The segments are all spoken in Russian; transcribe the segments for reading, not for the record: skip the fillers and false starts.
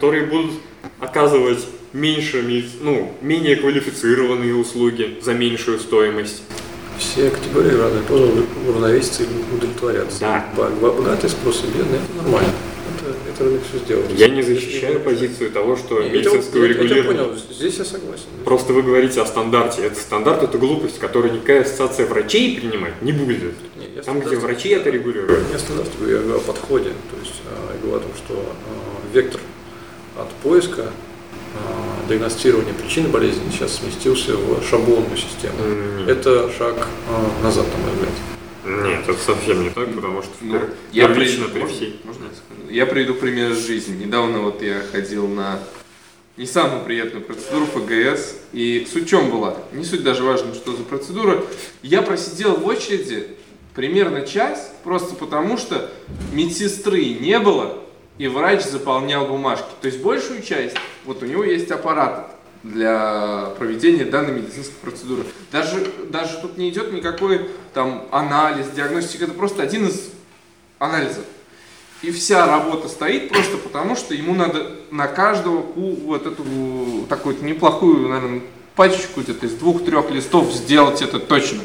которые будут оказывать менее квалифицированные услуги за меньшую стоимость. Все категории разные, тоже уравновеситься и удовлетворяться. Да. Богатый спрос и бедный, это нормально. Это рынок все сделает. Я не защищаю позицию того, что медицинское урегулирование... Я понял, здесь я согласен. Просто вы говорите о стандарте. Стандарт – это глупость, которую никакая ассоциация врачей принимать не будет. Там, где врачи это регулируют. Я стандарт, я говорю о подходе. То есть я говорю о том, что вектор от поиска диагностирования причины болезни сейчас сместился в шаблонную систему. Это шаг назад, на мой взгляд. Нет, это совсем не так, потому что я приведу пример из жизни. Недавно я ходил на не самую приятную процедуру ФГС, и суть в чем была? Не суть даже важно, что за процедура. Я просидел в очереди примерно час, просто потому что медсестры не было, и врач заполнял бумажки. То есть большую часть, у него есть аппарат для проведения данной медицинской процедуры. Даже тут не идет никакой анализ, диагностика, это просто один из анализов. И вся работа стоит просто потому, что ему надо на каждого эту такую неплохую, наверное, пачечку где-то из 2-3 листов сделать это точно.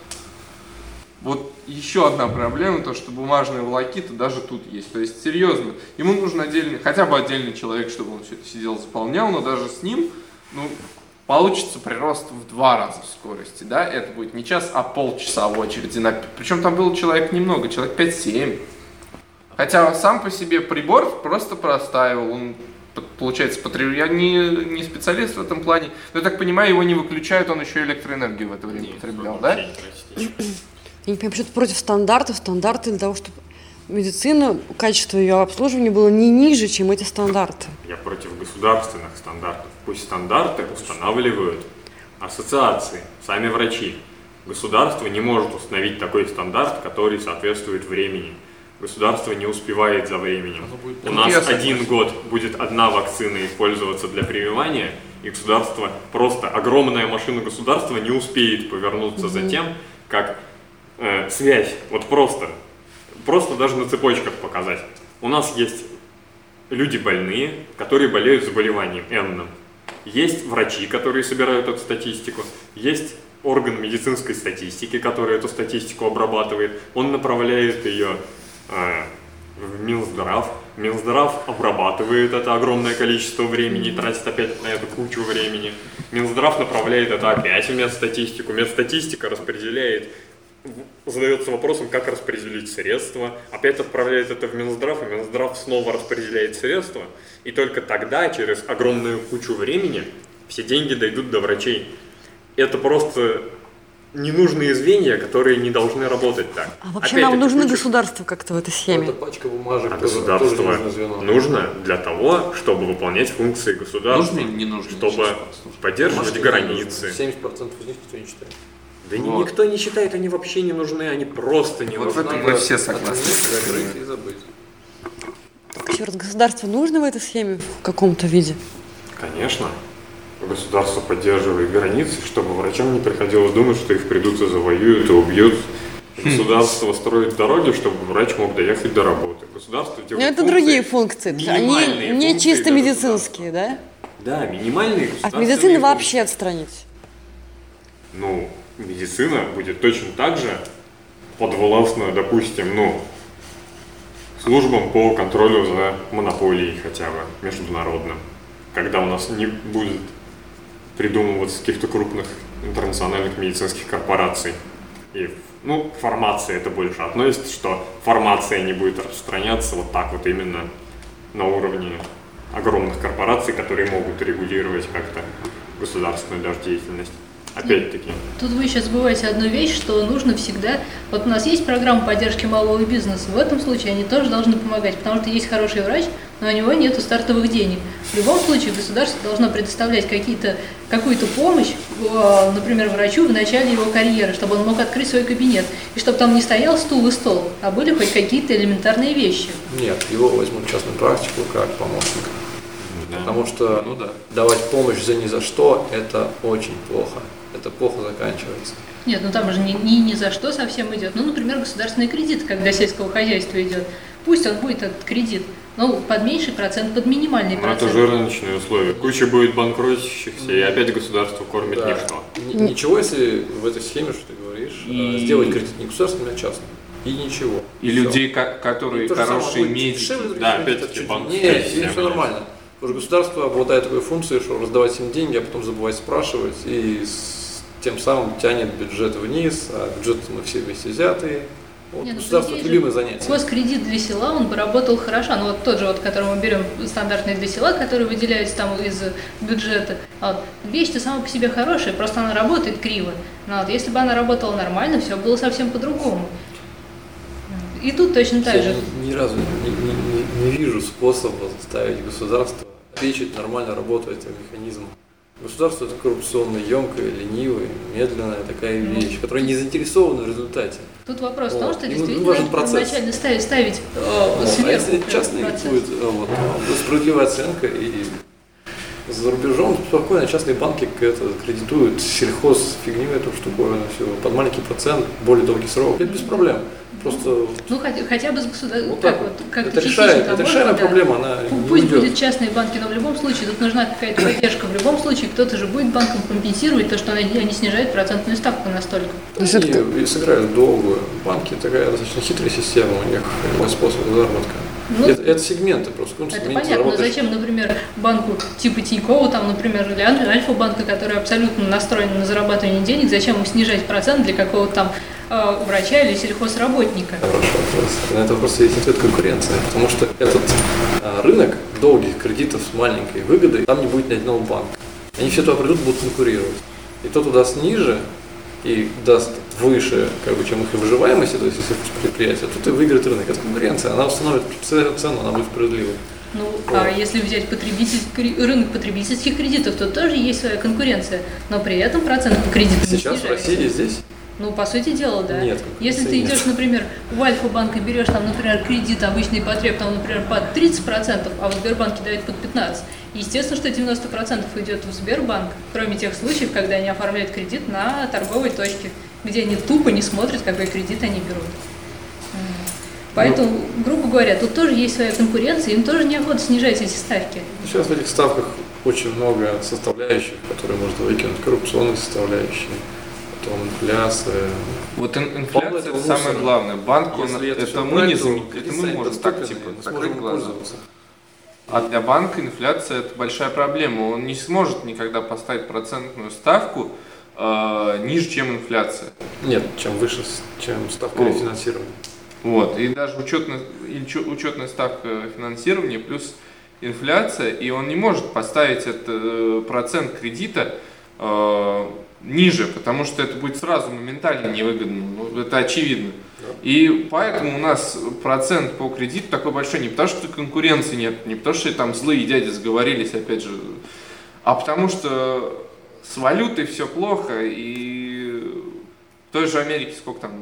Еще одна проблема, то что бумажные волокиты даже тут есть. То есть, серьезно, ему нужен хотя бы отдельный человек, чтобы он все это сидел, заполнял, но даже с ним, получится прирост в 2 раза в скорости, да? Это будет не час, а полчаса в очереди. Причем там было человек немного, человек 5-7. Хотя сам по себе прибор просто простаивал, он, получается, я не специалист в этом плане, но я так понимаю, его не выключают, он еще электроэнергию в это время потреблял, да? Я не понимаю, почему ты против стандартов. Стандарты для того, чтобы медицина, качество ее обслуживания было не ниже, чем эти стандарты. Я против государственных стандартов. Пусть стандарты устанавливают ассоциации, сами врачи. Государство не может установить такой стандарт, который соответствует времени. Государство не успевает за временем. У нас 1 год будет одна вакцина использоваться для прививания, и государство, просто огромная машина государства не успеет повернуться за тем, как связь, просто даже на цепочках показать. У нас есть люди больные, которые болеют заболеванием энным. Есть врачи, которые собирают эту статистику. Есть орган медицинской статистики, который эту статистику обрабатывает. Он направляет ее в Минздрав. Минздрав обрабатывает это огромное количество времени и тратит опять на эту кучу времени. Минздрав направляет это опять в медстатистику. Медстатистика задается вопросом, как распределить средства, опять отправляет это в Минздрав, и Минздрав снова распределяет средства, и только тогда, через огромную кучу времени, все деньги дойдут до врачей. Это просто ненужные звенья, которые не должны работать так. А вообще нам нужно государство как-то в этой схеме? Это пачка бумажек. А государство нужно для того, чтобы выполнять функции государства, нужно или не нужно? чтобы поддерживать границы. 70% из них никто не читает. Да никто не считает, они вообще не нужны, они просто не нужны. В этом мы все согласны. Закрыть и забыть. Еще раз, государство нужно в этой схеме в каком-то виде? Конечно. Государство поддерживает границы, чтобы врачам не приходилось думать, что их придут и завоюют, и убьют. Государство строит дороги, чтобы врач мог доехать до работы. Государство делает это другие функции. Они не чисто медицинские, да? Да, минимальные государственные От медицины вообще отстранить. Медицина будет точно так же подвластна, допустим, службам по контролю за монополией хотя бы международным, когда у нас не будет придумываться каких-то крупных интернациональных медицинских корпораций. И, фармация это больше относится, что фармация не будет распространяться именно на уровне огромных корпораций, которые могут регулировать как-то государственную даже деятельность. Опять-таки. Тут вы сейчас забываете одну вещь, что нужно всегда... у нас есть программа поддержки малого бизнеса, в этом случае они тоже должны помогать, потому что есть хороший врач, но у него нет стартовых денег. В любом случае государство должно предоставлять какую-то помощь, например, врачу в начале его карьеры, чтобы он мог открыть свой кабинет, и чтобы там не стоял стул и стол, а были хоть какие-то элементарные вещи. Нет, его возьмут в частную практику как помощника. Потому что давать помощь за ни за что – это очень плохо. Это плохо заканчивается. Нет, там же ни за что совсем идет. Например, государственный кредит, когда сельского хозяйства идет. Пусть он будет этот кредит Ну, под меньший процент, под минимальный Но процент. это же рыночные условия. Куча будет банкротящихся, и опять государство кормит Да. ничто. Ничего, если в этой схеме, что ты говоришь, сделать кредит не государственным, а частным. И ничего. И Всё. людей, которые И то же самое хорошие будет медики. дешевле, других Да, кредитов опять-таки, чуть- банковская Нет, система все есть. нормально. Потому что государство обладает такой функцией, что раздавать им деньги, а потом забывать спрашивать, и тем самым тянет бюджет вниз, а бюджет мы все вместе взятые. Вот, Не, ну, государство по это идее же, любимое занятие. Госкредит для села, он бы работал хорошо. Ну вот тот же, вот, который мы берем стандартный для села, который выделяется там из бюджета. Вот. Вещь-то сама по себе хорошая, просто она работает криво. Но вот, если бы она работала нормально, все было совсем по-другому. И тут точно так Я же. ни разу не вижу способа заставить государство обеспечить нормально работу этого механизма. Государство это коррупционно, емкая, ленивая, медленная такая вещь, которая не заинтересована в результате. Тут вопрос в том, что Ему действительно важен надо процесс. изначально ставить А сверху если частный процесс. будет справедливая оценка и за рубежом спокойно частные банки кредитуют сельхоз фигню эту штуковину все под маленький процент, более долгий срок, это без проблем. Просто Ну, хотя бы с государством. вот так вот. Как-то Это частично решает, там это можно, решаемая да. проблема, она не Пусть уйдет. будет частные банки, но в любом случае тут нужна какая-то поддержка. В любом случае кто-то же будет банкам компенсировать то, что они снижают процентную ставку настолько. И сыграют долгую. Банки такая достаточно хитрая система, у них мой способ заработка. Ну, Это сегменты просто. В каком Это сегменте понятно, но заработаешь. зачем, например, банку типа Тинькова, там, например, или Альфа-банка, который абсолютно настроен на зарабатывание денег, зачем ему снижать процент для какого-то там врача или сельхозработника? Хороший вопрос. На этот вопрос есть ответ конкуренция, потому что этот рынок долгих кредитов с маленькой выгодой, там не будет ни одного банка. Они все туда придут, будут конкурировать. И кто даст ниже и даст выше, чем их и выживаемость, то есть если предприятие, тут и выиграет рынок. Это конкуренция, она установит цену, она будет справедливой. Ну, а если взять рынок потребительских кредитов, то тоже есть своя конкуренция, но при этом процент по кредитам не Сейчас в снижается. России здесь Ну, по сути дела, да. Нет, Если ты нет. идешь, например, в Альфа-банк и берешь там, например, кредит обычный потреб, там, например, под 30%, а в Сбербанке дают под 15%, естественно, что 90% идет в Сбербанк, кроме тех случаев, когда они оформляют кредит на торговой точке, где они тупо не смотрят, какой кредит они берут. Поэтому, грубо говоря, тут тоже есть своя конкуренция, им тоже неохота снижать эти ставки. сейчас в этих ставках очень много составляющих, которые можно выкинуть, коррупционные составляющие, потом инфляция. Вот Полно инфляция этого это самое мусора. главное. Банк, Если это это всё мы брать, не то заметим, это мы станет можем так доступен, типа мы закрыть сможем глаза. пользоваться. А для банка инфляция это большая проблема. Он не сможет никогда поставить процентную ставку ниже, чем инфляция. Нет, чем выше, чем ставка О. рефинансирования. Вот. И даже учетная ставка финансирования плюс инфляция, и он не может поставить этот процент кредита ниже, потому что это будет сразу моментально невыгодно. Ну, это очевидно. И поэтому у нас процент по кредиту такой большой не потому, что конкуренции нет, не потому, что там злые дяди сговорились, опять же, а потому что с валютой все плохо, и в той же Америке сколько там,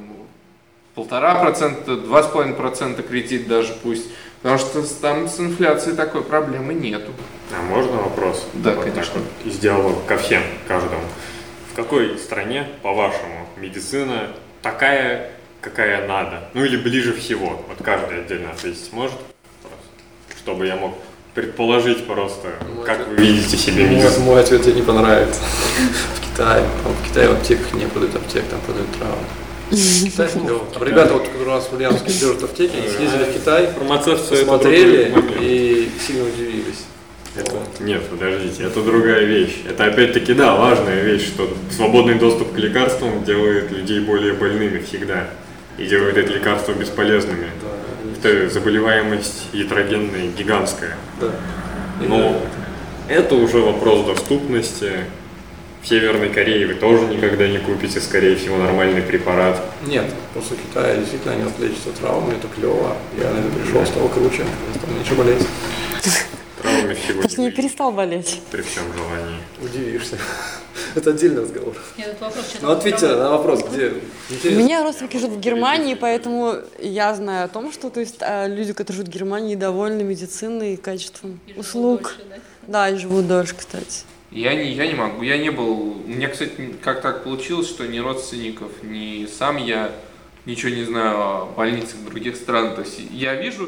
1,5%, 2,5% кредит даже пусть, потому что там с инфляцией такой проблемы нету. А можно вопрос? Да, Вот конечно. так вот, из диалога ко всем, каждому. В какой стране, по-вашему, медицина такая, какая надо? Ну или ближе всего? Вот каждый отдельно ответить может? Просто, чтобы я мог предположить просто, как вы видите себе медицину. Мой ответ тебе не понравится. В Китае. В Китае в аптеках не продают аптек, там продают травы. Китай клёво. Там ребята, вот, которые у нас в Ульяновске держат аптеки, они съездили в Китай, Фармацевты это посмотрели другой момент. и сильно удивились. Нет, подождите, это другая вещь. Это опять-таки, да, важная вещь, что свободный доступ к лекарствам делает людей более больными всегда. И делает эти лекарства бесполезными. Это заболеваемость ятрогенная, гигантская. Да. Но это уже вопрос доступности. В Северной Корее вы тоже никогда не купите, скорее всего, нормальный препарат. Нет, после Китая действительно они лечатся травмами, это клево. Я на это пришел, стало круче, стало меньше болеть. Травмами всего Потому что не не перестал болеть. при всем желании. Удивишься. Это отдельный разговор. Этот вопрос что-то Ну ответьте на вопрос, где? У Интересно. меня родственники живут в Германии, поэтому я знаю о том, что то есть, люди, которые живут в Германии, довольны медициной и качеством И живут услуг. дольше, да? Да, и живут дольше, кстати. Я не могу, я не был, у меня, кстати, как так получилось, что ни родственников, ни сам я ничего не знаю о больницах других стран. То есть я вижу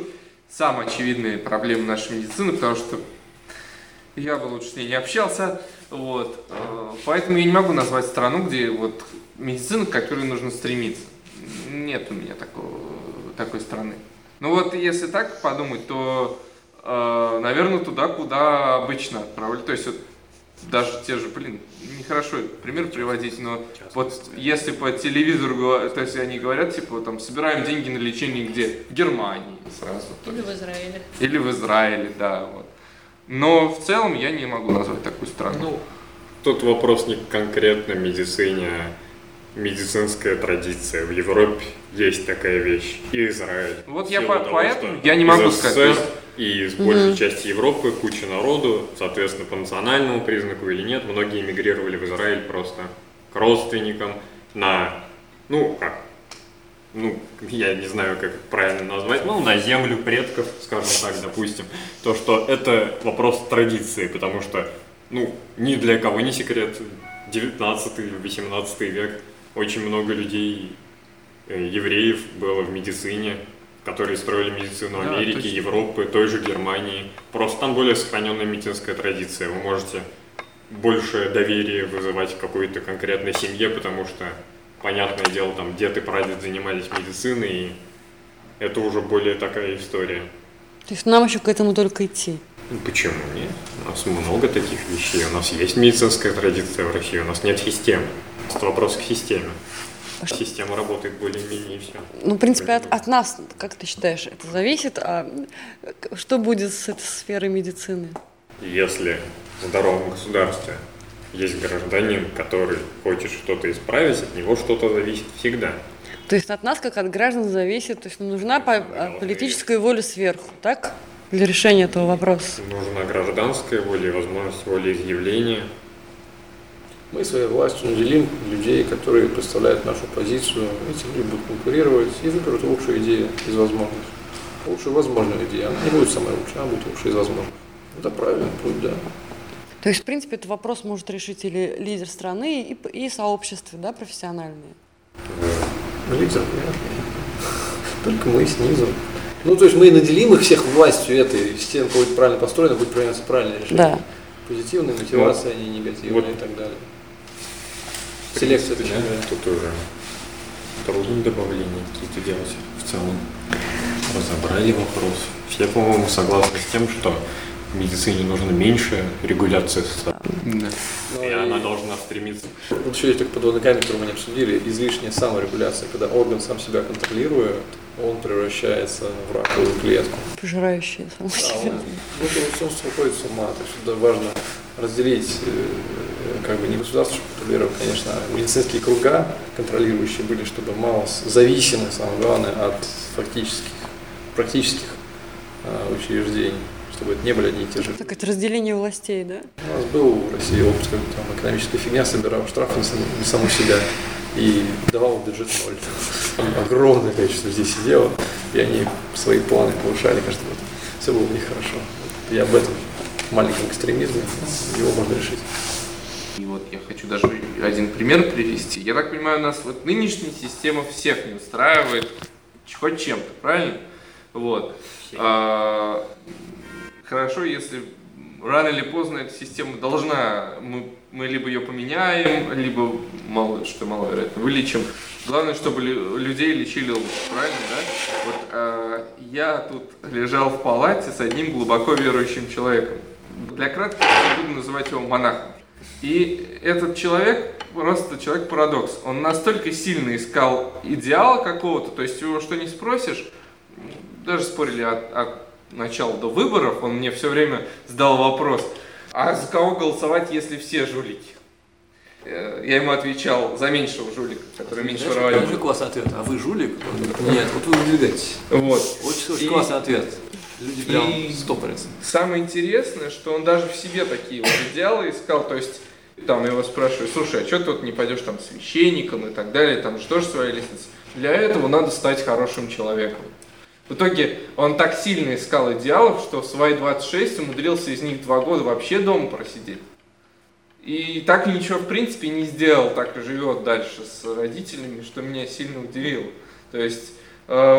самые очевидные проблемы нашей медицины, потому что я бы лучше с ней не общался. Вот. Поэтому я не могу назвать страну, где вот медицина, к которой нужно стремиться. Нет у меня такой страны. Ну вот если так подумать, то, наверное, туда, куда обычно отправили. То есть вот даже те же, нехорошо пример приводить, но вот если по телевизору, то есть они говорят, типа, там, собираем деньги на лечение где? В Германии сразу. Или в Израиле. Или в Израиле, да. Вот. Но в целом я не могу назвать такую страну. Ну, тут вопрос не конкретно медицине, а медицинская традиция. В Европе есть такая вещь. И Израиль. Вот я поэтому я не могу сказать. И из большей части Европы куча народу, соответственно, по национальному признаку или нет, многие эмигрировали в Израиль просто к родственникам на, я не знаю, как это правильно назвать, на землю предков, скажем так, допустим. То, что это вопрос традиции, потому что, ни для кого не секрет, 19-18 век, очень много людей, евреев было в медицине, которые строили медицину Америки, Европы, той же Германии. Просто там более сохраненная медицинская традиция. Вы можете больше доверия вызывать какой-то конкретной семье, потому что, понятное дело, там дед и прадед занимались медициной, и это уже более такая история. То есть нам еще к этому только идти? Почему нет? У нас много таких вещей. У нас есть медицинская традиция в России, у нас нет системы. Это вопрос к системе. Система работает более-менее и все. В принципе, от нас, как ты считаешь, это зависит, а что будет с этой сферой медицины? Если в здоровом государстве есть гражданин, который хочет что-то исправить, от него что-то зависит всегда. То есть от нас, как от граждан, зависит, то есть нужна политическая воля сверху, так? Для решения этого вопроса. Нужна гражданская воля и возможность волеизъявления. Мы своей властью наделим людей, которые представляют нашу позицию. Эти люди будут конкурировать и выберут лучшую идею из возможных. Лучшую возможную идею. Она не будет самой лучшей, она будет лучшей из возможных. Это правильный путь, да. То есть, в принципе, этот вопрос может решить или лидер страны, и сообщество, да, профессиональные? Лидер, нет. Только мы снизу. То есть мы наделим их всех властью этой, система будет правильно построена, будет приниматься правильное решение. Да. Позитивная мотивация, а не негативная и так далее. Селекция, да, тут уже трудные добавления какие-то делать в целом. Разобрали вопрос. Все, по-моему, согласны с тем, что в медицине нужно меньше регуляции социальной. Да. И она должна стремиться. Вот еще есть такой подводный камень, который мы не обсудили, излишняя саморегуляция. Когда орган сам себя контролирует, он превращается в раковую клетку. Пожирающие самого себя. Он сходит с ума. То есть это важно разделить, не государство, чтобы контролировать, конечно, медицинские круга, контролирующие были, чтобы мало зависимы, самое главное, от практических учреждений, чтобы это не были одни и те же. Так это разделение властей, да? У нас был в России опыт, как там экономическая фигня, собирал штрафы на саму себя и давал в бюджет 0. Там огромное количество здесь сидело, и они свои планы повышали каждый год. Все было у них хорошо. И об этом маленьком экстремизме его можно решить. И вот я хочу даже один пример привести. Я так понимаю, у нас вот нынешняя система всех не устраивает хоть чем-то, правильно? Вот. Хорошо, если рано или поздно эта система должна, мы либо ее поменяем, либо маловероятно вылечим. Главное, чтобы людей лечили лучше, правильно, да? Вот я тут лежал в палате с одним глубоко верующим человеком. Для краткости я буду называть его монахом. И этот человек, просто человек-парадокс, он настолько сильно искал идеала какого-то, то есть его что не спросишь, даже спорили от начала до выборов, он мне все время задал вопрос, а за кого голосовать, если все жулики? Я ему отвечал за меньшего жулика, который меньше воровал. Очень классный ответ. А вы жулик? Нет, вот вы выдвигаетесь. Вот. Очень классный ответ. Люди прям стопорятся. Самое интересное, что он даже в себе такие вот идеалы искал, то есть там его спрашивают, слушай, а что ты вот не пойдешь там священником и так далее, там же тоже своя лестница. Для этого надо стать хорошим человеком. В итоге он так сильно искал идеалов, что в свои 26 умудрился из них 2 года вообще дома просидеть. И так ничего в принципе не сделал, так и живет дальше с родителями, что меня сильно удивило. То есть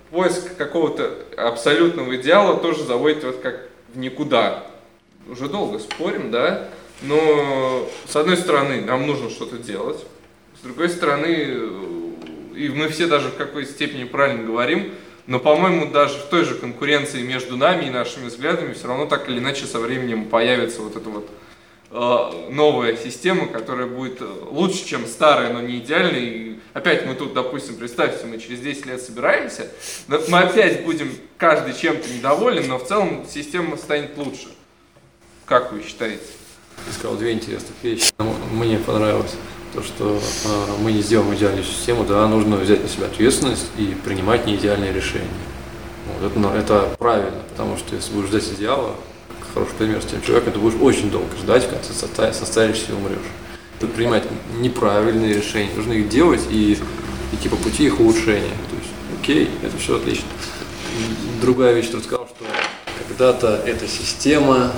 поиск какого-то абсолютного идеала тоже заводит вот как в никуда. Уже долго спорим, да? Но с одной стороны нам нужно что-то делать, с другой стороны, и мы все даже в какой-то степени правильно говорим, но, по-моему, даже в той же конкуренции между нами и нашими взглядами все равно так или иначе со временем появится вот эта вот новая система, которая будет лучше, чем старая, но не идеальная. И опять мы тут, допустим, представьте, мы через 10 лет собираемся, мы опять будем каждый чем-то недоволен, но в целом система станет лучше. Как вы считаете? Ты сказал две интересных вещи. Мне понравилось то, что мы не сделаем идеальную систему, да, нужно взять на себя ответственность и принимать неидеальные решения. Вот, это правильно, потому что если будешь ждать идеала, хороший пример с тем человеком, ты будешь очень долго ждать, когда ты состаришься и умрешь. Тут принимать неправильные решения, нужно их делать и идти по пути их улучшения. То есть, окей, это все отлично. Другая вещь, ты сказал, что когда-то эта система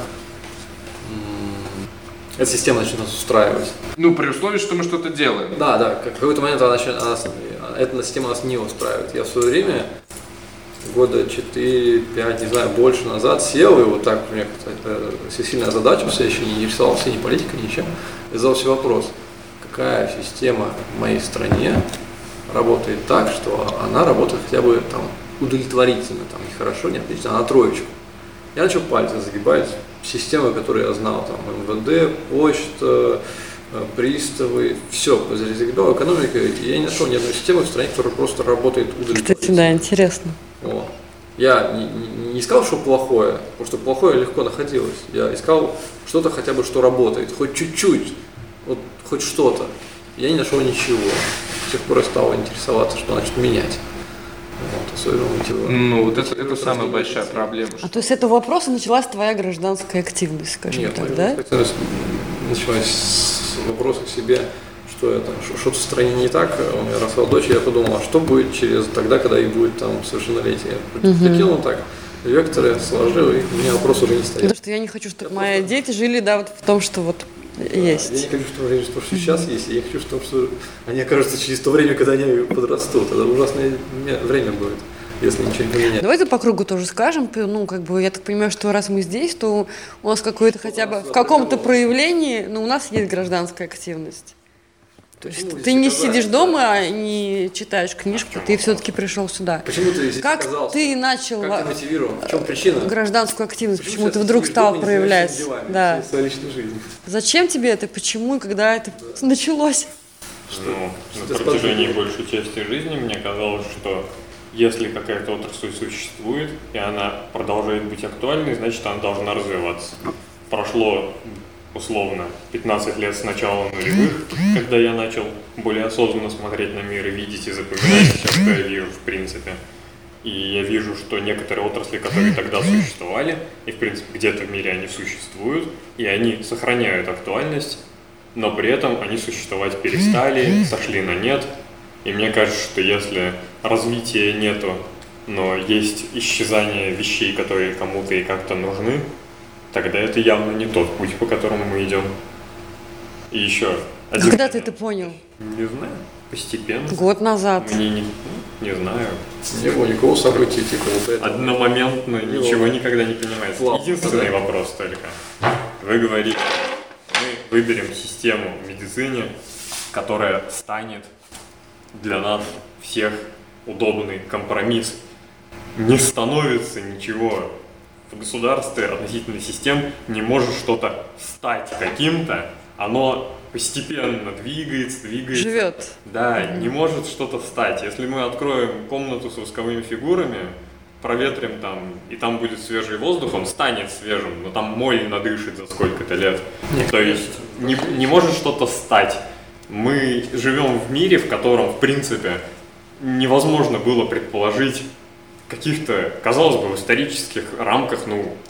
начнет нас устраивать. Ну, при условии, что мы что-то делаем. Да, в какой-то момент эта система нас не устраивает. Я в свое время, года 4-5, не знаю, больше назад сел и вот так, мне сильно озадачился, я еще не интересовался ни политикой, ничем, и задал себе вопрос, какая система в моей стране работает так, что она работает хотя бы там удовлетворительно, там не хорошо, не отлично, а на троечку. Я начал пальцы загибать системы, которые я знал, там МВД, почта, приставы, все, загибал экономика, и я не нашел ни одной системы в стране, которая просто работает удовлетворительно. Кстати, да, интересно. Я не искал, что плохое, потому что плохое легко находилось. Я искал что-то хотя бы, что работает, хоть чуть-чуть, вот хоть что-то. Я не нашел ничего. С тех пор я стал интересоваться, что значит менять. Ну, вот это самая большая проблема. А то есть с этого вопроса началась твоя гражданская активность, скажем так, да? Нет, началась с вопроса к себе, что-то в стране не так. У меня росла дочь, и я подумал, а что будет тогда, когда ей будет там совершеннолетие. Прикинул так, векторы сложил, и у меня вопрос уже не стоит. Потому что я не хочу, чтобы мои дети жили, да, вот в том, что вот есть. Я не хочу, чтобы они жили, что сейчас есть, я хочу, что они окажутся через то время, когда они подрастут. Это ужасное время будет, если ничего не поменять. Давайте по кругу тоже скажем, ну, как бы, я так понимаю, что раз мы здесь, то у нас какое-то хотя бы в каком-то проявлении, ну, у нас есть гражданская активность. То есть ты не сидишь дома, не читаешь книжку, ты все-таки пришел сюда. Почему ты здесь оказался? Как ты начал мотивирован? В чем причина? Гражданскую активность, почему ты вдруг стал проявлять? Да. Своей личной жизни. Зачем тебе это, почему и когда это началось? На протяжении большей части жизни мне казалось, что если какая-то отрасль существует, и она продолжает быть актуальной, значит, она должна развиваться. Прошло условно 15 лет с начала нулевых, когда я начал более осознанно смотреть на мир и видеть и запоминать все, что я вижу в принципе. И я вижу, что некоторые отрасли, которые тогда существовали, и в принципе где-то в мире они существуют, и они сохраняют актуальность, но при этом они существовать перестали, сошли на нет. И мне кажется, что если развития нету, но есть исчезание вещей, которые кому-то и как-то нужны, тогда это явно не тот путь, по которому мы идем. И еще один. Когда ты это понял? Не знаю. Постепенно. Год назад. Мне не знаю. Не было никакого события, типа вот этого. Одномоментно ничего никогда не понимается. Единственный вопрос только. Вы говорите, мы выберем систему в медицине, которая станет для нас всех удобный компромисс. Не становится ничего. В государстве относительно систем не может что-то стать каким-то, оно постепенно двигается. Живет. Да, не может что-то стать. Если мы откроем комнату с восковыми фигурами, проветрим там, и там будет свежий воздух, он станет свежим, но там моль надышит за сколько-то лет. То есть не может что-то стать. Мы живем в мире, в котором, в принципе, невозможно было предположить каких-то, казалось бы, в исторических рамках,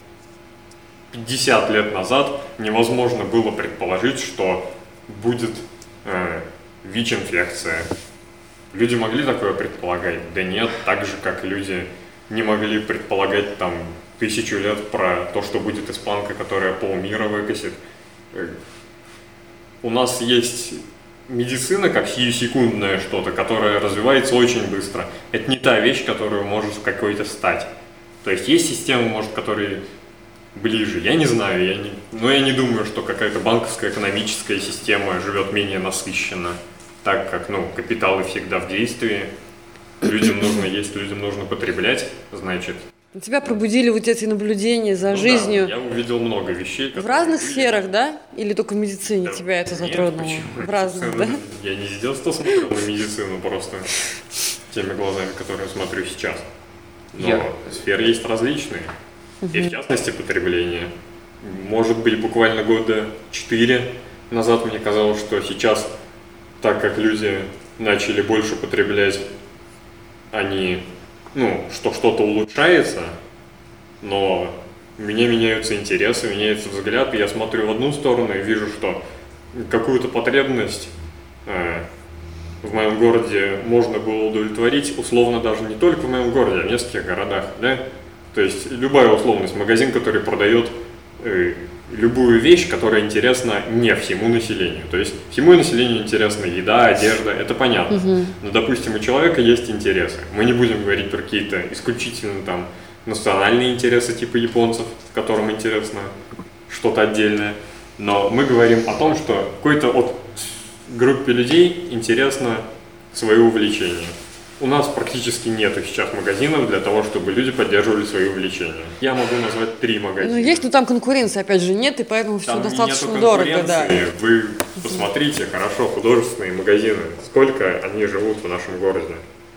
50 лет назад невозможно было предположить, что будет ВИЧ-инфекция. Люди могли такое предполагать? Да нет, так же, как люди не могли предполагать там 1000 лет про то, что будет испанка, которая полмира выкосит. У нас есть медицина как сиюсекундное что-то, которое развивается очень быстро. Это не та вещь, которую может какой-то стать. То есть есть системы, может, которые ближе. Я не знаю, но я не думаю, что какая-то банковская экономическая система живет менее насыщенно, так как, капиталы всегда в действии. Людям нужно есть, людям нужно потреблять, значит. Тебя пробудили вот эти наблюдения за жизнью. Да, я увидел много вещей. В разных сферах, да? Или только в медицине тебя это затронуло? Нет, почему? В разных, да? Я не с детства смотрел на медицину, просто теми глазами, которые смотрю сейчас. Но сферы есть различные. И в частности потребление. Может быть, буквально года 4 назад мне казалось, что сейчас, так как люди начали больше потреблять, они, что что-то улучшается, но у меня меняются интересы, меняется взгляд, и я смотрю в одну сторону и вижу, что какую-то потребность в моем городе можно было удовлетворить, условно даже не только в моем городе, а в нескольких городах, да? То есть любая условность, магазин, который продает любую вещь, которая интересна не всему населению. То есть всему населению интересна еда, одежда, это понятно. Но, допустим, у человека есть интересы. Мы не будем говорить про какие-то исключительно там национальные интересы типа японцев, которым интересно что-то отдельное. Но мы говорим о том, что какой-то группе людей интересно свое увлечение. У нас практически нету сейчас магазинов для того, чтобы люди поддерживали свои увлечения. Я могу назвать 3 магазина. Есть, но там конкуренции, опять же, нет, и поэтому все там достаточно дорого. Да. Вы посмотрите, хорошо, художественные магазины, сколько они живут в нашем городе.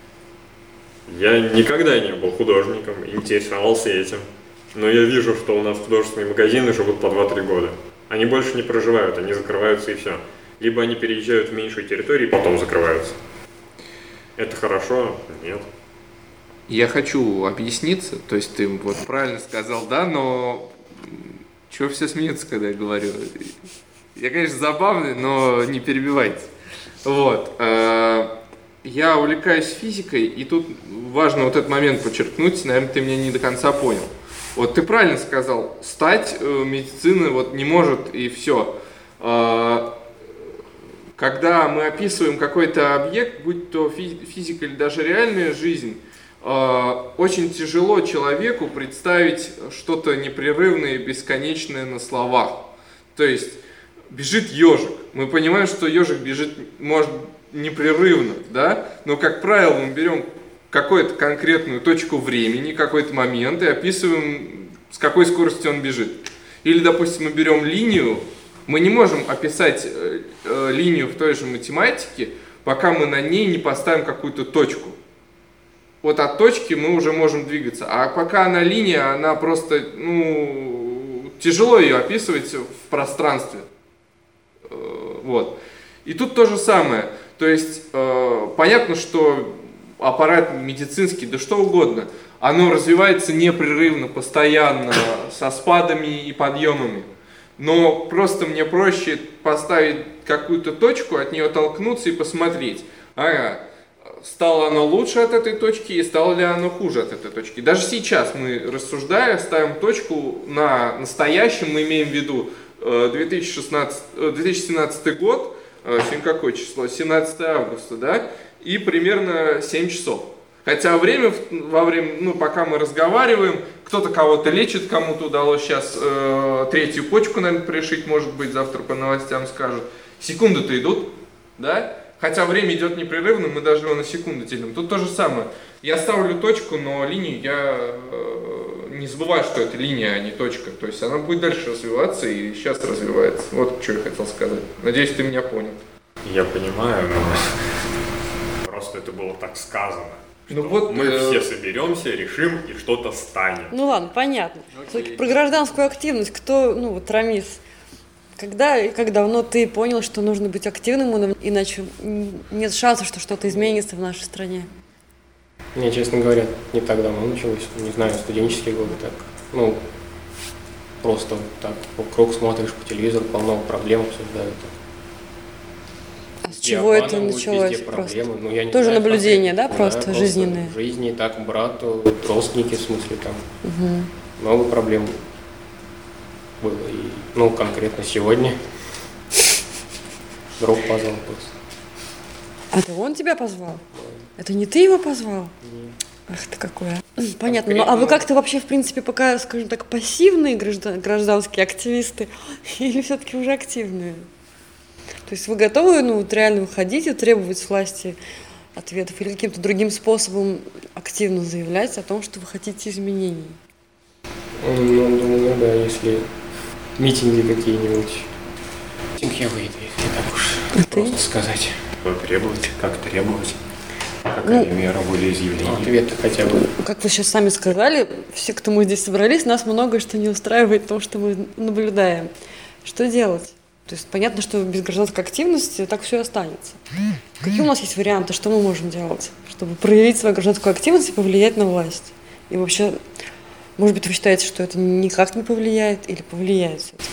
Я никогда не был художником, интересовался этим. Но я вижу, что у нас художественные магазины живут по 2-3 года. Они больше не проживают, они закрываются и все. Либо они переезжают в меньшие территории и потом закрываются. Это хорошо? Нет. Я хочу объясниться, то есть ты вот правильно сказал, да, но чего все смеются, когда я говорю? Я, конечно, забавный, но не перебивайте. Вот. Я увлекаюсь физикой, и тут важно вот этот момент подчеркнуть, наверное, ты меня не до конца понял. Вот ты правильно сказал, стать медицины вот не может и все. Когда мы описываем какой-то объект, будь то физика или даже реальная жизнь, очень тяжело человеку представить что-то непрерывное и бесконечное на словах. То есть бежит ежик. Мы понимаем, что ежик бежит, может, непрерывно, да? Но, как правило, мы берем какую-то конкретную точку времени, какой-то момент и описываем, с какой скоростью он бежит. Или, допустим, мы берем линию. Мы не можем описать линию в той же математике, пока мы на ней не поставим какую-то точку. Вот от точки мы уже можем двигаться. А пока она линия, она просто, тяжело ее описывать в пространстве. Вот. И тут то же самое. То есть, понятно, что аппарат медицинский, да что угодно, оно развивается непрерывно, постоянно, со спадами и подъемами. Но просто мне проще поставить какую-то точку, от нее толкнуться и посмотреть. Ага, стало оно лучше от этой точки и стало ли оно хуже от этой точки. Даже сейчас мы, рассуждая, ставим точку на настоящем, мы имеем в виду 2017 год, сегодня какое число? 17 августа, да? И примерно 7 часов. Хотя во время, пока мы разговариваем, кто-то кого-то лечит, кому-то удалось сейчас 3-ю почку, наверное, пришить, может быть, завтра по новостям скажут. Секунды-то идут, да? Хотя время идет непрерывно, мы даже его на секунду делим. Тут то же самое. Я ставлю точку, но линию я не забываю, что это линия, а не точка. То есть она будет дальше развиваться и сейчас развивается. Вот что я хотел сказать. Надеюсь, ты меня понял. Я понимаю, но просто это было так сказано. Мы все соберемся, решим и что-то станет. Ну ладно, понятно. Про гражданскую активность, Рамис, когда и как давно ты понял, что нужно быть активным, иначе нет шанса, что что-то изменится в нашей стране? Мне, честно говоря, не так давно началось, не знаю, студенческие годы так. Просто так вокруг смотришь по телевизору, полно проблем обсуждают. А с чего это началось? Просто? Я не тоже знаю, наблюдение, да, просто жизненные? В жизни, так, брату, родственники, в смысле, там, много проблем было. И, конкретно сегодня друг позвал просто. А это он тебя позвал? Это не ты его позвал? Ах ты какой. Понятно. Ну, а вы как-то вообще, в принципе, пока, скажем так, пассивные гражданские активисты или все-таки уже активные? То есть вы готовы, реально выходить и требовать с власти ответов или каким-то другим способом активно заявлять о том, что вы хотите изменений? Думаю, да, если митинги какие-нибудь. Митинг я выйду, если так уж просто сказать. Требовать, как требовать. Какая мера волеизъявления? Ответ хотя бы. Как вы сейчас сами сказали, все, кто мы здесь собрались, нас многое что не устраивает в том, что мы наблюдаем. Что делать? То есть понятно, что без гражданской активности так все и останется. Какие у нас есть варианты, что мы можем делать, чтобы проявить свою гражданскую активность и повлиять на власть? И вообще, может быть, вы считаете, что это никак не повлияет или повлияет все-таки?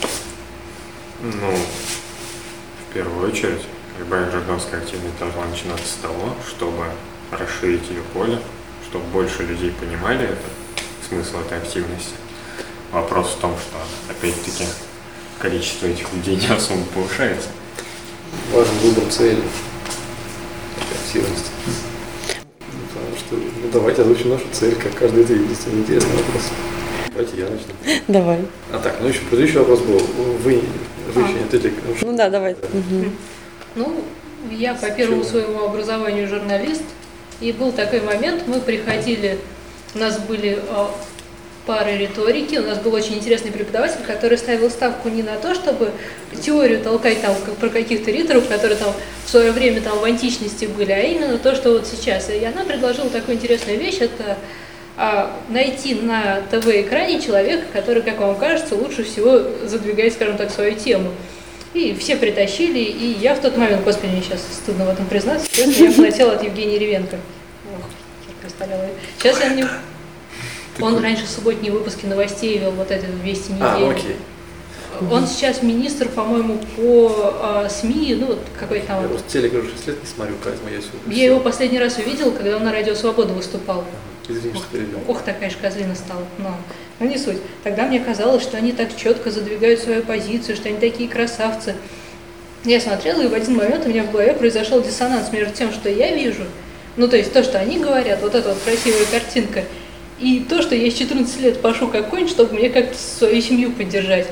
В первую очередь, любая гражданская активность должна начинаться с того, чтобы расширить ее поле, чтобы больше людей понимали смысл этой активности. Вопрос в том, что, опять-таки, количество этих людей не особо повышается. Важен выбор цели активности. Потому что, давайте озвучим нашу цель, как каждый это видит. Интересный вопрос. Давайте я начну. Давай. Еще предыдущий вопрос был. Вы еще не ответили. Давай. Я по первому своему образованию журналист, и был такой момент, мы приходили, у нас были пары риторики, у нас был очень интересный преподаватель, который ставил ставку не на то, чтобы теорию толкать про каких-то риторов, которые в свое время в античности были, а именно то, что вот сейчас. И она предложила такую интересную вещь, это найти на ТВ-экране человека, который, как вам кажется, лучше всего задвигает, скажем так, свою тему. И все притащили, и я в тот момент, господи, мне сейчас стыдно в этом признаться, честно, я полетела от Евгения Ревенко. Сейчас я не... Он раньше субботние выпуски новостей вел, вот эти «Вести недели». Окей. Он сейчас министр, по-моему, по СМИ, какой-то там... Я просто телек уже 6 лет не смотрю, поэтому я сегодня... Я его последний раз увидела, когда он на Радио Свобода выступал. Извини, что перебил. Такая же козлина стала. Но не суть. Тогда мне казалось, что они так четко задвигают свою позицию, что они такие красавцы. Я смотрела, и в один момент у меня в голове произошел диссонанс между тем, что я вижу, то есть то, что они говорят, вот эта вот красивая картинка, и то, что я с 14 лет пашу как конь, чтобы мне как-то свою семью поддержать.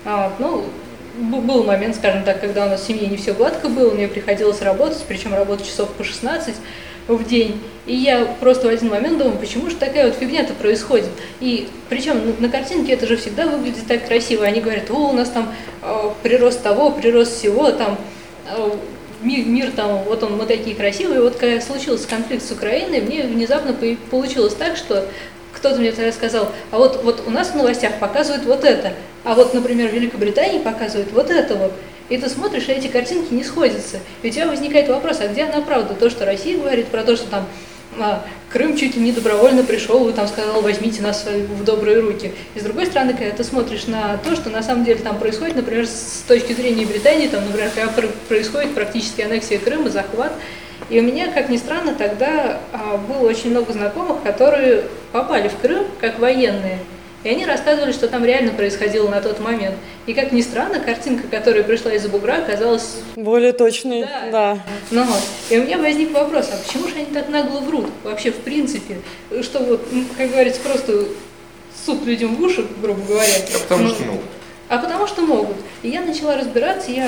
Был момент, скажем так, когда у нас в семье не все гладко было, мне приходилось работать, причем работать часов по 16 в день. И я просто в один момент думаю, почему же такая вот фигня-то происходит. И причем на картинке это же всегда выглядит так красиво. Они говорят, у нас там прирост того, прирост всего, мир вот мы такие красивые. И вот когда случился конфликт с Украиной, мне внезапно получилось так, что кто-то мне тогда сказал, а вот у нас в новостях показывают вот это, а вот, например, в Великобритании показывают вот это вот. И ты смотришь, и эти картинки не сходятся. И у тебя возникает вопрос, а где она правда? То, что Россия говорит про то, что Крым чуть ли не добровольно пришел и сказал, возьмите нас в добрые руки. И с другой стороны, когда ты смотришь на то, что на самом деле там происходит, например, с точки зрения Британии, например, когда происходит практически аннексия Крыма, захват. И у меня, как ни странно, тогда было очень много знакомых, которые попали в Крым как военные. И они рассказывали, что там реально происходило на тот момент. И, как ни странно, картинка, которая пришла из-за бугра, оказалась... более точной, да. И у меня возник вопрос, а почему же они так нагло врут вообще в принципе? Что как говорится, просто суп людям в уши, грубо говоря. Потому что могут. Потому что могут. И я начала разбираться, я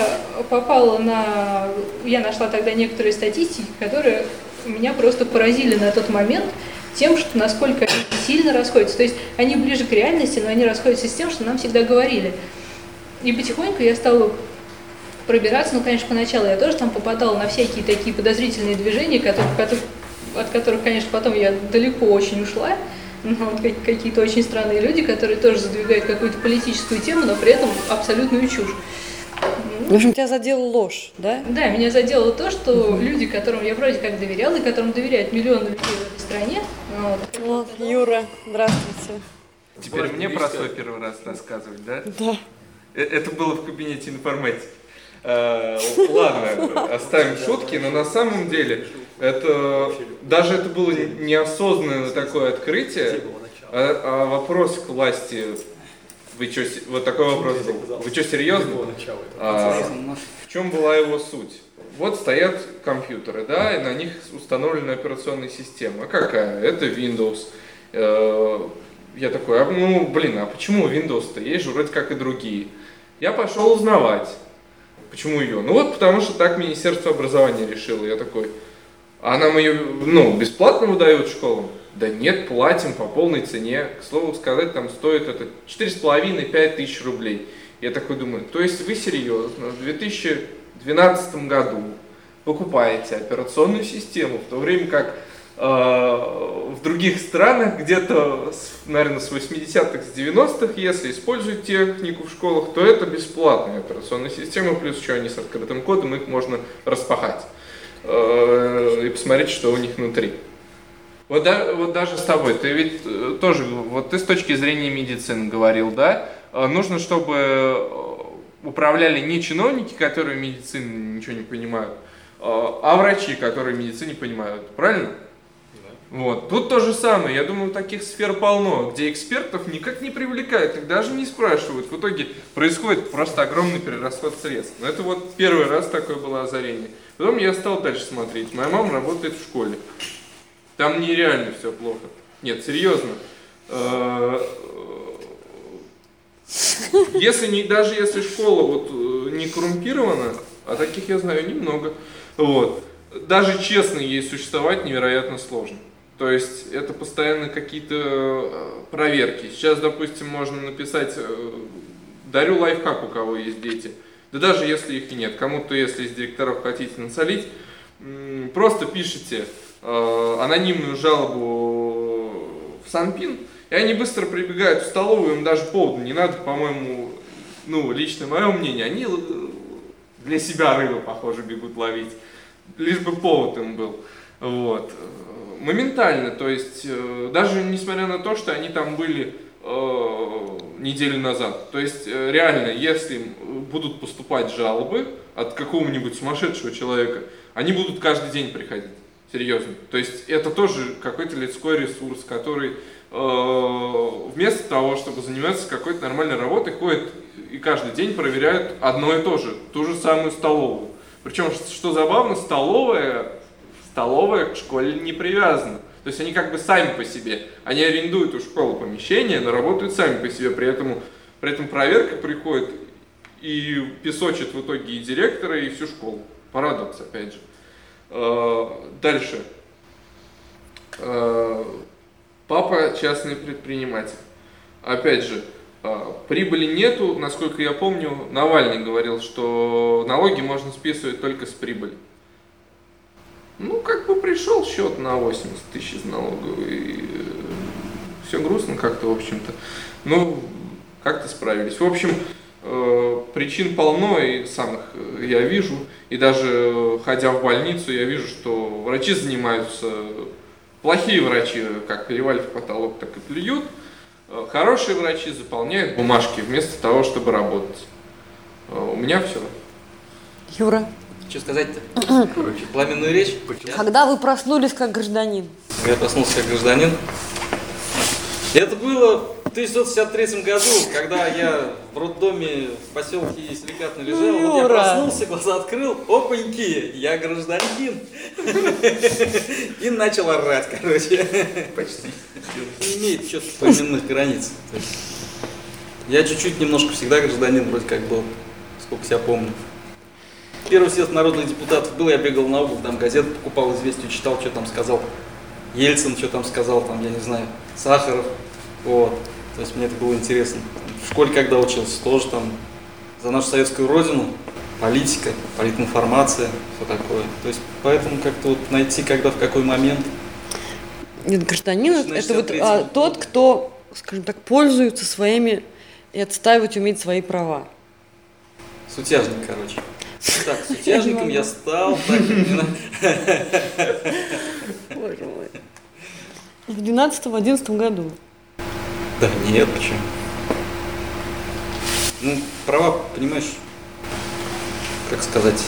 нашла тогда некоторые статистики, которые меня просто поразили на тот момент тем, что насколько они сильно расходятся. То есть они ближе к реальности, но они расходятся с тем, что нам всегда говорили. И потихоньку я стала пробираться, конечно, поначалу я тоже там попадала на всякие такие подозрительные движения, от которых, конечно, потом я далеко очень ушла. Какие-то очень странные люди, которые тоже задвигают какую-то политическую тему, но при этом абсолютную чушь. В общем, тебя задела ложь, да? Да, меня задело то, что люди, которым я вроде как доверяла, и которым доверяют миллионы людей в этой стране. Юра, здравствуйте. Теперь мне про свой первый раз рассказывать, да? Да. Это было в кабинете информатики. Ладно, оставим шутки, но на самом деле это было неосознанное такое открытие, а вопрос к власти. Вы что, вот такой вопрос был. Вы что, серьезно? В чем была его суть? вот стоят компьютеры, да, и на них установлена операционная система. А какая? Это Windows. Я такой, а почему Windows-то? Есть же вроде как и другие. Я пошел узнавать, почему ее. Потому что так Министерство образования решило. Я такой, а нам ее, бесплатно выдают школам? Да нет, платим по полной цене. К слову сказать, там стоит это 4,5-5 тысяч рублей. Я такой думаю, то есть вы серьезно в 2012 году покупаете операционную систему, в то время как в других странах где-то, наверное, с 80-х, с 90-х, если используют технику в школах, то это бесплатная операционная система, плюс еще они с открытым кодом, их можно распахать и посмотреть, что у них внутри. Вот даже с тобой, ты ведь тоже, вот ты с точки зрения медицины говорил, да? Нужно, чтобы управляли не чиновники, которые в медицине ничего не понимают, а врачи, которые в медицине понимают, правильно? Вот. Тут то же самое. Я думаю, таких сфер полно, где экспертов никак не привлекают, их даже не спрашивают. В итоге происходит просто огромный перерасход средств. Но это вот первый раз такое было озарение. Потом я стал дальше смотреть. Моя мама работает в школе. Там нереально все плохо. Нет, серьезно. Даже если школа не коррумпирована, а таких я знаю немного, даже честно ей существовать невероятно сложно. То есть это постоянно какие-то проверки. Сейчас, допустим, можно написать, дарю лайфхак, у кого есть дети. Да даже если их и нет. Кому-то, если из директоров хотите насолить, просто пишите анонимную жалобу в Санпин, и они быстро прибегают в столовую, им даже повода не надо, по-моему, лично мое мнение, они для себя рыбу, похоже, бегут ловить, лишь бы повод им был. Вот. Моментально, то есть, даже несмотря на то, что они там были неделю назад, то есть, реально, если будут поступать жалобы от какого-нибудь сумасшедшего человека, они будут каждый день приходить, серьезно. То есть, это тоже какой-то людской ресурс, который вместо того, чтобы заниматься какой-то нормальной работой, ходит и каждый день проверяют одно и то же, ту же самую столовую. Причем, что забавно, столовая к школе не привязана. То есть они как бы сами по себе. Они арендуют у школы помещение, но работают сами по себе. При этом проверка приходит и песочит в итоге и директора, и всю школу. Парадокс, опять же. Дальше. Папа частный предприниматель. Опять же, прибыли нету, насколько я помню, Навальный говорил, что налоги можно списывать только с прибыли. Пришел счет на 80 тысяч из налоговой, и все грустно как-то, в общем-то. Как-то справились. В общем, причин полно, и самых я вижу, и даже ходя в больницу, я вижу, что врачи занимаются, плохие врачи как плевали в потолок, так и плюют. Хорошие врачи заполняют бумажки вместо того, чтобы работать. У меня все. Юра. Что сказать-то? Пламенную речь? Когда вы проснулись как гражданин? Я проснулся как гражданин. Это было в 1963 году, когда я в роддоме в поселке Силикатно лежал. Вот я проснулся, глаза открыл, опаньки, я гражданин. И начал орать, короче. Почти. Не имеет что-то племенных границ. Я чуть-чуть немножко всегда гражданин, вроде как был, сколько себя помню. Первый съезд народных депутатов был, я бегал на угол, там газету покупал, «Известию» читал, что там сказал Ельцин, что там сказал, там, я не знаю, Сахаров. Вот. То есть мне это было интересно. В школе, когда учился, тоже там за нашу советскую родину, политика, политинформация, все такое. То есть поэтому как-то найти, когда, в какой момент. Нет, гражданин это тот, кто, скажем так, пользуется своими и отстаивать умеет свои права. Сутяжник, короче. Так, сутяжником я стал. Боже мой. В 12-11 году. Да нет, почему? Права, понимаешь, как сказать,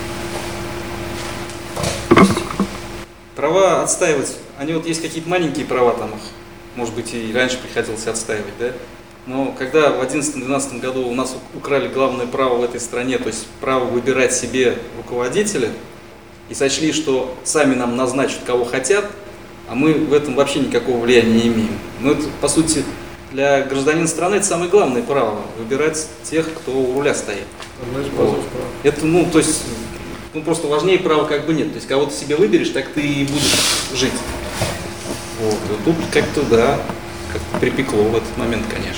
права отстаивать, они есть какие-то маленькие права, там их, может быть, и раньше приходилось отстаивать, да? Но когда в 2011-2012 году у нас украли главное право в этой стране, то есть право выбирать себе руководителя, и сочли, что сами нам назначат, кого хотят, а мы в этом вообще никакого влияния не имеем. Ну, это, по сути, для гражданина страны это самое главное право – выбирать тех, кто у руля стоит. Вот. Это, ну, то есть, ну, просто важнее права как бы нет. То есть, кого ты себе выберешь, так ты и будешь жить. Вот. И тут как-то, да, как-то припекло в этот момент, конечно.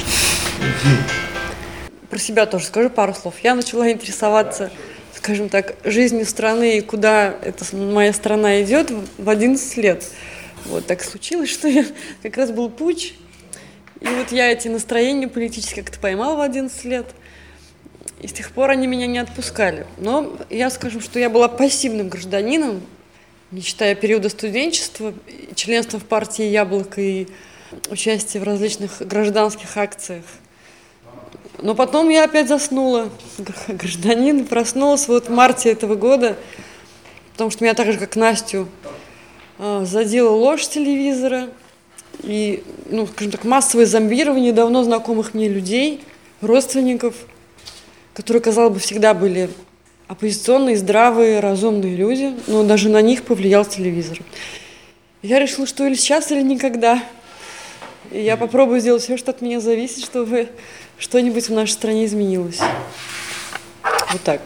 Про себя тоже скажу пару слов. Я начала интересоваться, скажем так, жизнью страны и куда эта моя страна идет в 11 лет. Вот так случилось, что как раз был путч, и вот я эти настроения политические как-то поймала в 11 лет, и с тех пор они меня не отпускали. Но я скажу, что я была пассивным гражданином, не считая периода студенчества, членства в партии «Яблоко» и участия в различных гражданских акциях. Но потом я опять заснула, гражданин, проснулась вот в марте этого года, потому что меня так же, как Настю, задела ложь телевизора и, ну, скажем так, массовое зомбирование давно знакомых мне людей, родственников, которые, казалось бы, всегда были оппозиционные, здравые, разумные люди, но даже на них повлиял телевизор. Я решила, что или сейчас, или никогда. И я попробую сделать все, что от меня зависит, чтобы что-нибудь в нашей стране изменилось. Вот так.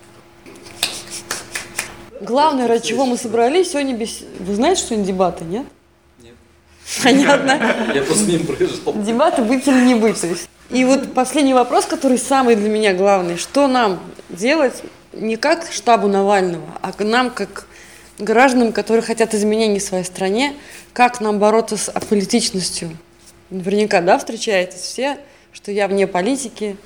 Главное, ради чего мы собрались, сегодня Вы знаете, что это дебаты, нет? Нет. Понятно. Я просто мимо проезжал. Дебаты быть или не быть. И вот последний вопрос, который самый для меня главный. Что нам делать не как штабу Навального, а нам, как гражданам, которые хотят изменений в своей стране, как нам бороться с аполитичностью? Наверняка, да, встречаетесь все, что я вне политики,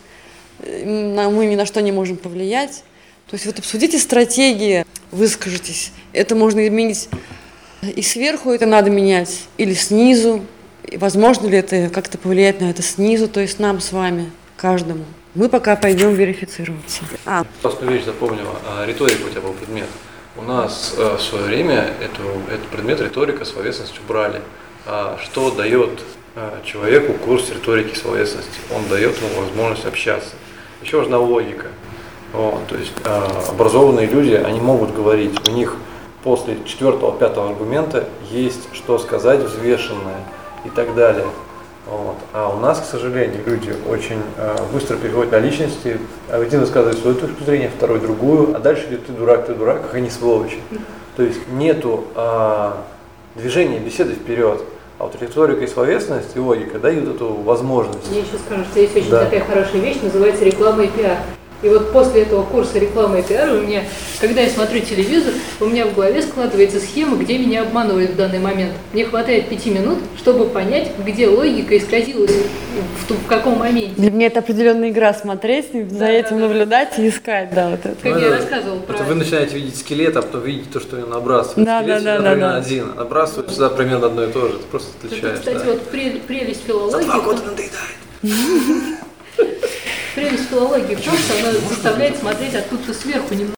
мы ни на что не можем повлиять. То есть вот обсудите стратегии, выскажитесь. Это можно изменить и сверху это надо менять, или снизу. И возможно ли это как-то повлиять на это снизу, то есть нам с вами, каждому. Мы пока пойдем верифицироваться. Классную вещь запомнила. Риторика у тебя был предмет. У нас в свое время этот предмет риторика, словесность убрали. Что дает человеку курс риторики, словесности? Он дает ему возможность общаться. Еще важна логика. То есть образованные люди, они могут говорить, у них после 4-5 аргумента есть что сказать взвешенное и так далее. А у нас, к сожалению, люди очень быстро переходят на личности, один высказывает свою точку зрения, второй другую, а дальше идет ты дурак, как они сволочи. То есть нету движения, беседы вперед. А вот риторика и словесность, и логика дают эту возможность. Я еще скажу, что есть очень такая хорошая вещь, называется реклама и пиар. И вот после этого курса рекламы и пиара у меня, когда я смотрю телевизор, у меня в голове складывается схема, где меня обманывают в данный момент. Мне хватает 5 минут, чтобы понять, где логика исказилась, в каком моменте. Для меня это определенная игра смотреть, за этим наблюдать и искать, да, вот это. Как я рассказывала про... Это вы начинаете видеть скелет, а потом видите то, что он набрасывает. Да, скелет да, примерно один, набрасывает всегда примерно одно и то же, ты просто отличаешь. Это, кстати, вот прелесть филологии. За 2 года надоедает. Прелесть филологии в том, что она заставляет смотреть откуда-то сверху немного.